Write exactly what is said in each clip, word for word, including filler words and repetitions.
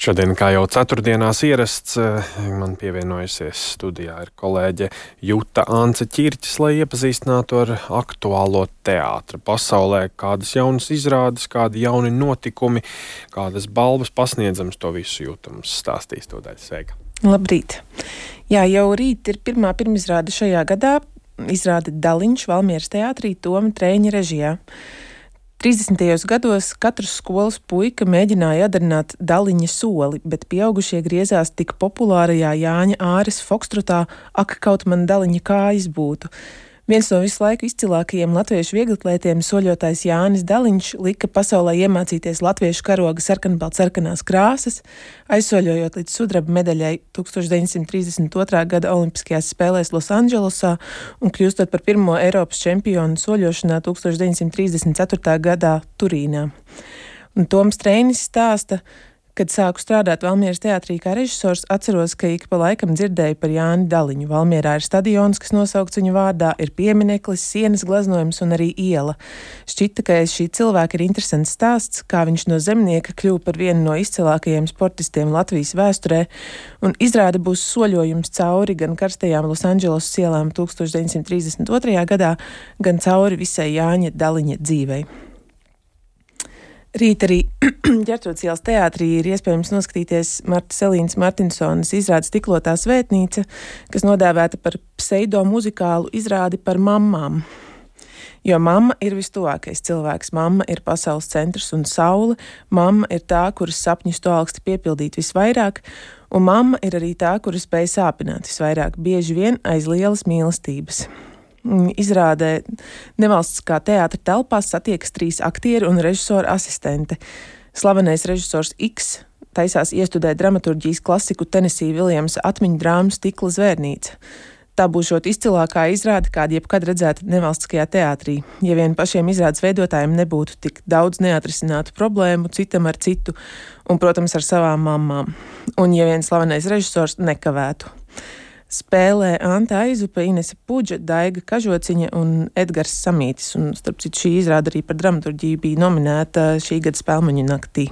Šodien, kā jau ceturtdienās ierasts, man pievienojusies studijā ir kolēģe Juta Ance Ķirķis, lai iepazīstinātu ar aktuālo teātra pasaulē, kādas jaunas izrādes, kādi jauni notikumi, kādas balvas pasniedzams, to visu Jutams stāstīs to daļu. Sveika! Labrīt! Jā, jau rīt ir pirmā pirmizrāde šajā gadā, izrāde Daliņš Valmieras teātrī Toma Trēņa režijā. trīsdesmitajos gados katrs skolas puika mēģināja atdarināt Daliņa soli, bet pieaugušie griezās tik populārajā Jāņa Āres fokstrotā Ak, kaut man Daliņa kājas būtu. Viens no visu laiku izcilākajiem latviešu vieglatlētiem, soļotājs Jānis Daliņš, lika pasaulē iemācīties latviešu karoga sarkanbaltsarkanās krāsas, aizsoļojot līdz sudraba medaļai tūkstoš deviņsimt trīsdesmit otrā gada Olimpiskajās spēlēs Losandželosā un kļūstot par pirmo Eiropas čempionu soļošanā tūkstoš deviņsimt trīsdesmit ceturtā gadā Turīnā. Un Toms Trēnis stāsta, kad sāku strādāt Valmieras teātrī kā režisors, atceros, ka ik pa laikam dzirdēju par Jāni Daliņu. Valmierā ir stadions, kas nosaukts viņa vārdā, ir piemineklis, sienas gleznojums un arī iela. Šķita, ka aiz šī cilvēka ir interesants stāsts, kā viņš no zemnieka kļuva par vienu no izcilākajiem sportistiem Latvijas vēsturē, un izrāde būs soļojums cauri gan karstajām Losandželosas ielām tūkstoš deviņsimt trīsdesmit otrajā gadā, gan cauri visai Jāņa Daliņa dzīvei. Rīt arī Ģertrūdes ielas teātrī ir iespējams noskatīties Martas Elīnas Martinsonas izrādes Stiklotā svētnīca, kas nodēvēta par pseido-muzikālu izrādi par mammām. Jo mamma ir vistuvākais cilvēks, mamma ir pasaules centrs un saule, mamma ir tā, kuras sapņus to augsti piepildīt visvairāk, un mamma ir arī tā, kuras spēj sāpināt visvairāk, bieži vien aiz lielas mīlestības. Izrādē nevalstiskā teātra telpās satiekas trīs aktieri un režisora asistente. Slavenais režisors X taisās iestudēt dramaturģijas klasiku Tenesī Viljamsa atmiņu drāmu Stikla zvērnīca. Tā būšot izcilākā izrāde, kāda jebkad redzēta nevalstiskajā teātrī. Ja vien pašiem izrādes veidotājiem nebūtu tik daudz neatrisinātu problēmu citam ar citu un, protams, ar savām mammām. Un ja vien slavenais režisors nekavētu. Spēlē Anta Aizupe, Inese Puģa, Daiga Kažociņa un Edgars Samītis. Un, starp citu, šī izrāde arī par dramaturģiju bija nominēta šī gada Spēlmaņu naktī.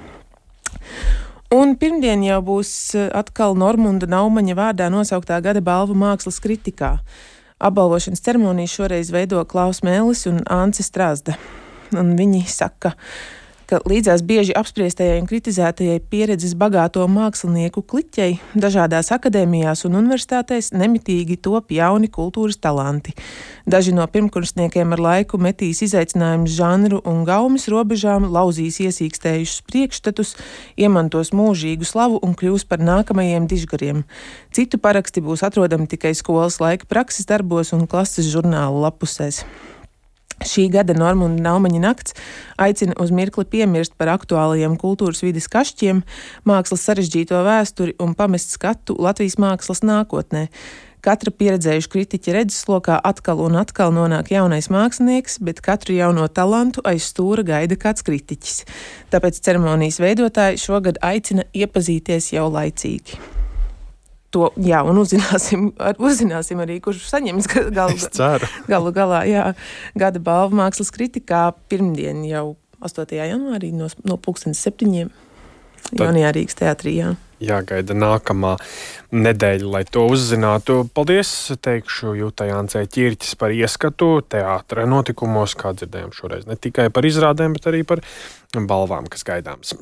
Un pirmdien jau būs atkal Normunda Naumaņa vārdā nosauktā gada balvu mākslas kritikā. Apbalvošanas ceremoniju šoreiz veido Klaus Mēlis un Ance Strazda. Un viņi saka, ka līdzās bieži apspriestajai un kritizētajai pieredzes bagāto mākslinieku kliķei dažādās akadēmijās un universitātēs nemitīgi top jauni kultūras talanti. Daži no pirmkursniekiem ar laiku metīs izaicinājumus žanru un gaumes robežām, lauzīs iesīkstējušus priekšstatus, iemantos mūžīgu slavu un kļūs par nākamajiem dižgariem. Citu paraksti būs atrodami tikai skolas laika prakses darbos un klases žurnālu lapusēs. Šī gada Normunda Naumaņa nakts aicina uz mirkli piemirst par aktuālajiem kultūras vides kašķiem, mākslas sarežģīto vēsturi un pamest skatu Latvijas mākslas nākotnē. Katra pieredzējuša kritiķa redzeslokā atkal un atkal nonāk jaunais mākslinieks, bet katru jauno talantu aiz stūra gaida kāds kritiķis. Tāpēc ceremonijas veidotāji šogad aicina iepazīties jau laicīgi. To, jā, un uzzināsim, ar, uzzināsim arī, kurš saņems galu, galu galā, jā, gada balvu mākslas kritikā pirmdien jau astotajā janvārī no, no pulkstenes septiņiem Jaunajā Rīgas teātrī, jā. Jāgaida nākamā nedēļa, lai to uzzinātu. Paldies, teikšu Jutai Ancei Ķirķis par ieskatu teātra notikumos, kā dzirdējām šoreiz ne tikai par izrādēm, bet arī par balvām, kas gaidāms.